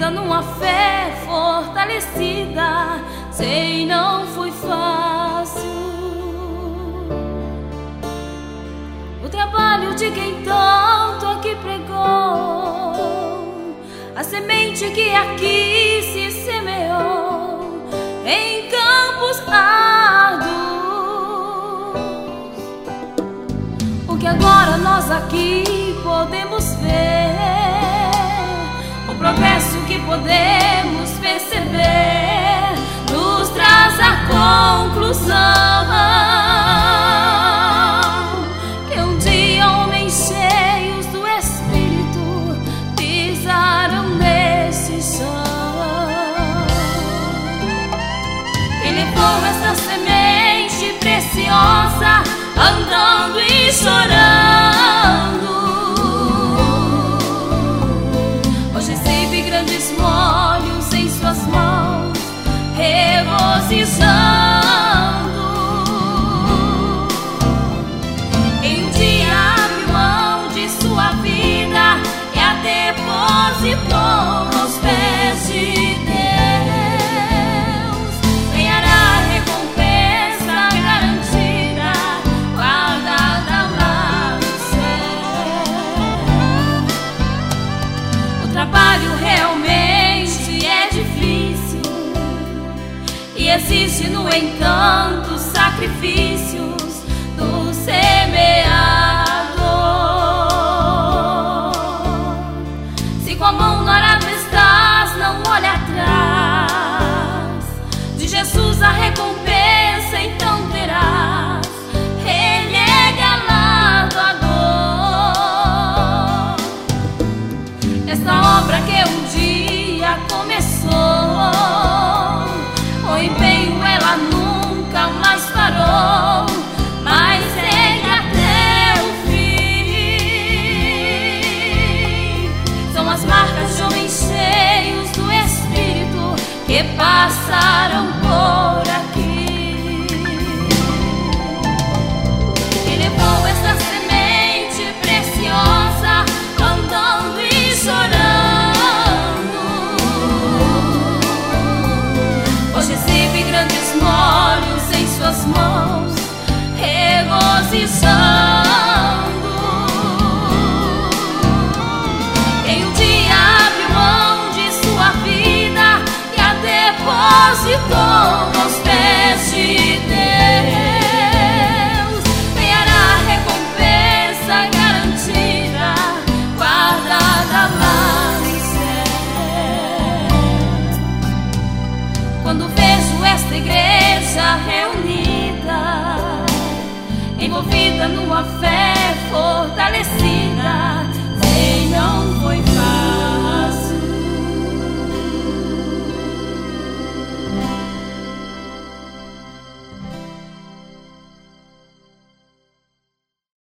vida numa fé fortalecida. Sei, não foi fácil o trabalho de quem tanto aqui pregou, a semente que aqui se semeou em campos árduos. O que agora nós aqui podemos ver, o progresso que podemos perceber, nos traz a conclusão que um dia homens cheios do Espírito pisaram nesse chão. Quem levou essa semente preciosa, andando e chorando, hoje recebe grandes molhos em suas mãos, regozijando. Em um dia abriu mão de sua vida e a depositou aos pés de Deus. Ganhará a recompensa garantida, guardada lá no céu. O trabalho realmente é difícil e existe, no entanto, sacrifícios do semeador. Se com a mão no arado estás, não olha atrás. De Jesus a recompensa então terás. Ele é galardoador. Esta obra que um dia começou, o empenho ela nunca mais parou, mas segue até o fim. São as marcas de homens cheios do Espírito que passaram por aqui. E levou essa semente preciosa, andando e chorando, hoje recebe grandes molhos em suas mãos, regozijando.